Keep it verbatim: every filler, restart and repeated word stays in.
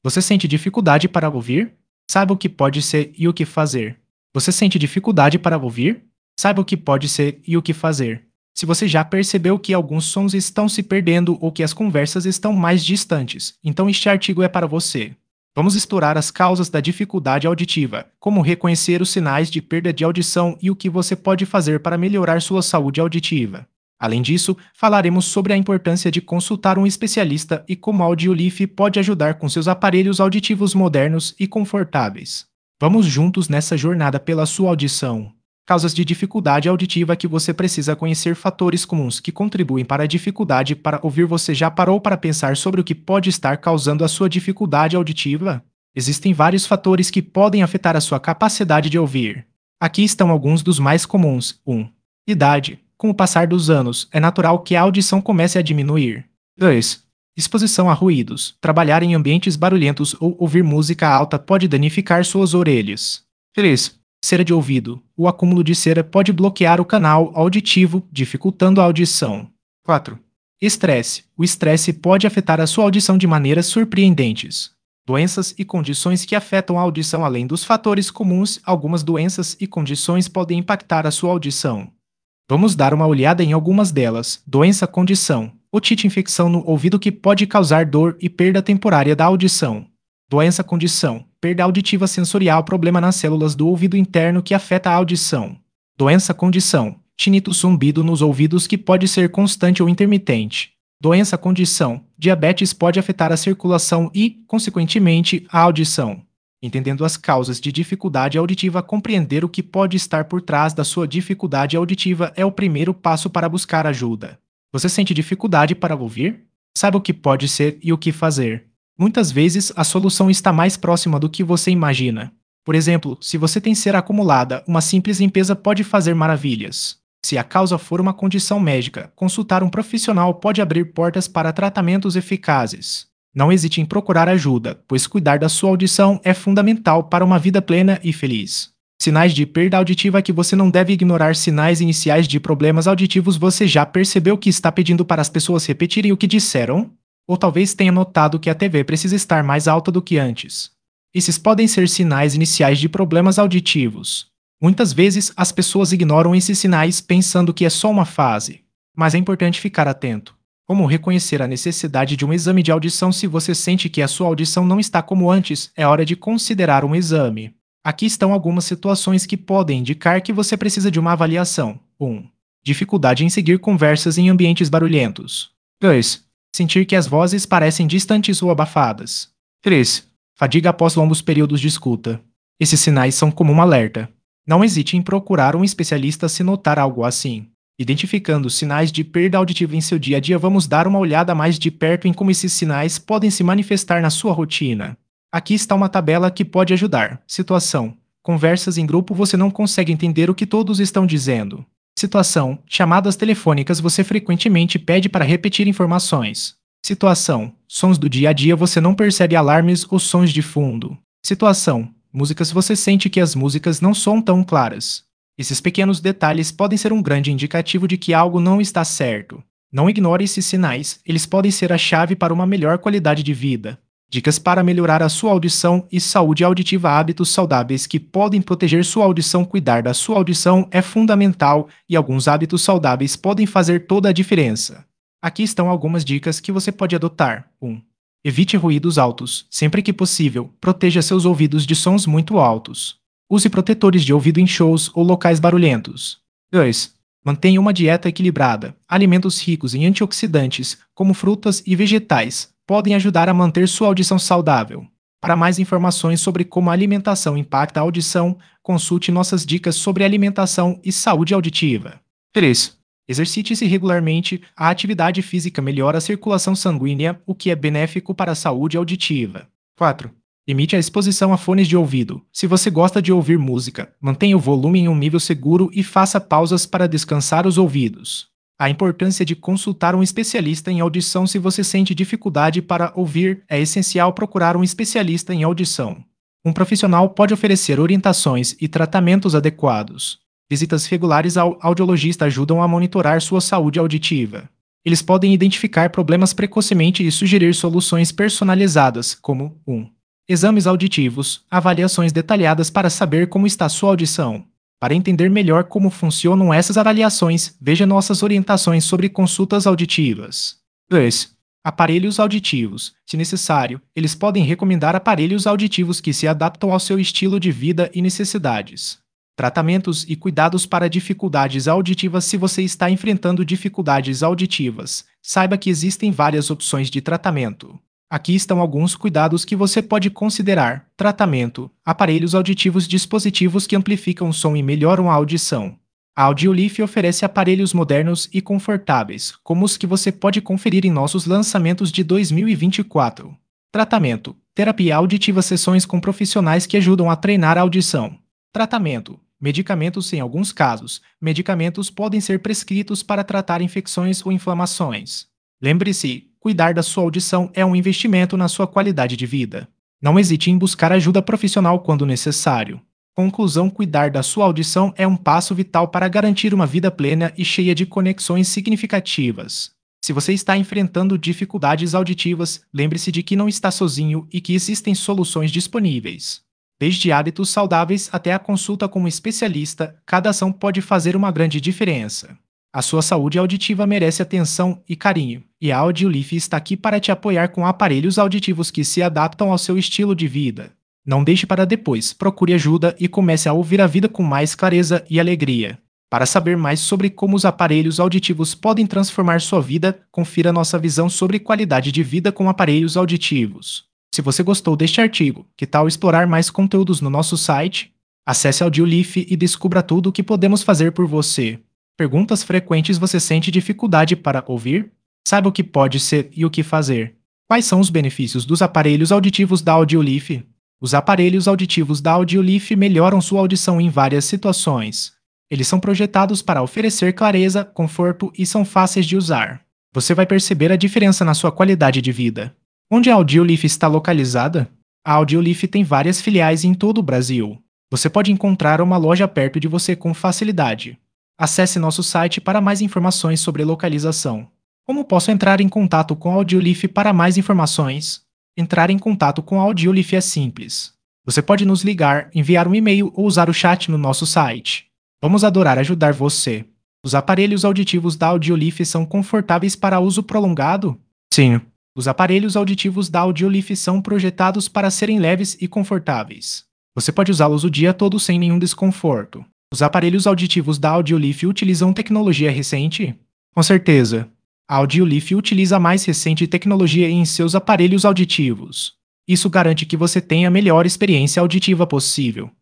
Você sente dificuldade para ouvir? Saiba o que pode ser e o que fazer. Você sente dificuldade para ouvir? Saiba o que pode ser e o que fazer. Se você já percebeu que alguns sons estão se perdendo ou que as conversas estão mais distantes, então este artigo é para você. Vamos explorar as causas da dificuldade auditiva, como reconhecer os sinais de perda de audição e o que você pode fazer para melhorar sua saúde auditiva. Além disso, falaremos sobre a importância de consultar um especialista e como a Audiolife pode ajudar com seus aparelhos auditivos modernos e confortáveis. Vamos juntos nessa jornada pela sua audição. Causas de dificuldade auditiva que você precisa conhecer fatores comuns que contribuem para a dificuldade para ouvir. Você já parou para pensar sobre o que pode estar causando a sua dificuldade auditiva? Existem vários fatores que podem afetar a sua capacidade de ouvir. Aqui estão alguns dos mais comuns. um. Idade. Com o passar dos anos, é natural que a audição comece a diminuir. dois. Exposição a ruídos. Trabalhar em ambientes barulhentos ou ouvir música alta pode danificar suas orelhas. três. Cera de ouvido. O acúmulo de cera pode bloquear o canal auditivo, dificultando a audição. quatro. Estresse. O estresse pode afetar a sua audição de maneiras surpreendentes. Doenças e condições que afetam a audição. Além dos fatores comuns, algumas doenças e condições podem impactar a sua audição. Vamos dar uma olhada em algumas delas. Doença condição. Otite, infecção no ouvido que pode causar dor e perda temporária da audição. Doença condição. Perda auditiva sensorial, problema nas células do ouvido interno que afeta a audição. Doença condição. Tinnitus, zumbido nos ouvidos que pode ser constante ou intermitente. Doença condição. Diabetes pode afetar a circulação e, consequentemente, a audição. Entendendo as causas de dificuldade auditiva, compreender o que pode estar por trás da sua dificuldade auditiva é o primeiro passo para buscar ajuda. Você sente dificuldade para ouvir? Saiba o que pode ser e o que fazer. Muitas vezes, a solução está mais próxima do que você imagina. Por exemplo, se você tem cera acumulada, uma simples limpeza pode fazer maravilhas. Se a causa for uma condição médica, consultar um profissional pode abrir portas para tratamentos eficazes. Não hesite em procurar ajuda, pois cuidar da sua audição é fundamental para uma vida plena e feliz. Sinais de perda auditiva que você não deve ignorar. Sinais iniciais de problemas auditivos. Você já percebeu que está pedindo para as pessoas repetirem o que disseram? Ou talvez tenha notado que a T V precisa estar mais alta do que antes. Esses podem ser sinais iniciais de problemas auditivos. Muitas vezes, as pessoas ignoram esses sinais pensando que é só uma fase. Mas é importante ficar atento. Como reconhecer a necessidade de um exame de audição? Se você sente que a sua audição não está como antes, é hora de considerar um exame. Aqui estão algumas situações que podem indicar que você precisa de uma avaliação. um. Dificuldade em seguir conversas em ambientes barulhentos. dois. Sentir que as vozes parecem distantes ou abafadas. três. Fadiga após longos períodos de escuta. Esses sinais são como um alerta. Não hesite em procurar um especialista se notar algo assim. Identificando sinais de perda auditiva em seu dia a dia, vamos dar uma olhada mais de perto em como esses sinais podem se manifestar na sua rotina. Aqui está uma tabela que pode ajudar. Situação: conversas em grupo, você não consegue entender o que todos estão dizendo. Situação: chamadas telefônicas, você frequentemente pede para repetir informações. Situação: sons do dia a dia, você não percebe alarmes ou sons de fundo. Situação: músicas, você sente que as músicas não são tão claras. Esses pequenos detalhes podem ser um grande indicativo de que algo não está certo. Não ignore esses sinais, eles podem ser a chave para uma melhor qualidade de vida. Dicas para melhorar a sua audição e saúde auditiva. Hábitos saudáveis que podem proteger sua audição. Cuidar da sua audição é fundamental e alguns hábitos saudáveis podem fazer toda a diferença. Aqui estão algumas dicas que você pode adotar. um. Evite ruídos altos. Sempre que possível, proteja seus ouvidos de sons muito altos. Use protetores de ouvido em shows ou locais barulhentos. dois. Mantenha uma dieta equilibrada. Alimentos ricos em antioxidantes, como frutas e vegetais, podem ajudar a manter sua audição saudável. Para mais informações sobre como a alimentação impacta a audição, consulte nossas dicas sobre alimentação e saúde auditiva. três. Exercite-se regularmente. A atividade física melhora a circulação sanguínea, o que é benéfico para a saúde auditiva. quatro. Limite a exposição a fones de ouvido. Se você gosta de ouvir música, mantenha o volume em um nível seguro e faça pausas para descansar os ouvidos. A importância de consultar um especialista em audição. Se você sente dificuldade para ouvir, é essencial procurar um especialista em audição. Um profissional pode oferecer orientações e tratamentos adequados. Visitas regulares ao audiologista ajudam a monitorar sua saúde auditiva. Eles podem identificar problemas precocemente e sugerir soluções personalizadas, como um exames auditivos, avaliações detalhadas para saber como está sua audição. Para entender melhor como funcionam essas avaliações, veja nossas orientações sobre consultas auditivas. dois. Aparelhos auditivos. Se necessário, eles podem recomendar aparelhos auditivos que se adaptam ao seu estilo de vida e necessidades. Tratamentos e cuidados para dificuldades auditivas. Se você está enfrentando dificuldades auditivas, saiba que existem várias opções de tratamento. Aqui estão alguns cuidados que você pode considerar. Tratamento: aparelhos auditivos, dispositivos que amplificam o som e melhoram a audição. A Audiolife oferece aparelhos modernos e confortáveis, como os que você pode conferir em nossos lançamentos de dois mil e vinte e quatro. Tratamento: terapia auditiva, sessões com profissionais que ajudam a treinar a audição. Tratamento: medicamentos. Em alguns casos, medicamentos podem ser prescritos para tratar infecções ou inflamações. Lembre-se, cuidar da sua audição é um investimento na sua qualidade de vida. Não hesite em buscar ajuda profissional quando necessário. Conclusão: cuidar da sua audição é um passo vital para garantir uma vida plena e cheia de conexões significativas. Se você está enfrentando dificuldades auditivas, lembre-se de que não está sozinho e que existem soluções disponíveis. Desde hábitos saudáveis até a consulta com um especialista, cada ação pode fazer uma grande diferença. A sua saúde auditiva merece atenção e carinho, e a Audiolife está aqui para te apoiar com aparelhos auditivos que se adaptam ao seu estilo de vida. Não deixe para depois, procure ajuda e comece a ouvir a vida com mais clareza e alegria. Para saber mais sobre como os aparelhos auditivos podem transformar sua vida, confira nossa visão sobre qualidade de vida com aparelhos auditivos. Se você gostou deste artigo, que tal explorar mais conteúdos no nosso site? Acesse a Audiolife e descubra tudo o que podemos fazer por você. Perguntas frequentes: você sente dificuldade para ouvir? Saiba o que pode ser e o que fazer. Quais são os benefícios dos aparelhos auditivos da Audiolife? Os aparelhos auditivos da Audiolife melhoram sua audição em várias situações. Eles são projetados para oferecer clareza, conforto e são fáceis de usar. Você vai perceber a diferença na sua qualidade de vida. Onde a Audiolife está localizada? A Audiolife tem várias filiais em todo o Brasil. Você pode encontrar uma loja perto de você com facilidade. Acesse nosso site para mais informações sobre localização. Como posso entrar em contato com a Audiolife para mais informações? Entrar em contato com a Audiolife é simples. Você pode nos ligar, enviar um e-mail ou usar o chat no nosso site. Vamos adorar ajudar você. Os aparelhos auditivos da Audiolife são confortáveis para uso prolongado? Sim. Os aparelhos auditivos da Audiolife são projetados para serem leves e confortáveis. Você pode usá-los o dia todo sem nenhum desconforto. Os aparelhos auditivos da Audiolife utilizam tecnologia recente? Com certeza. A Audiolife utiliza a mais recente tecnologia em seus aparelhos auditivos. Isso garante que você tenha a melhor experiência auditiva possível.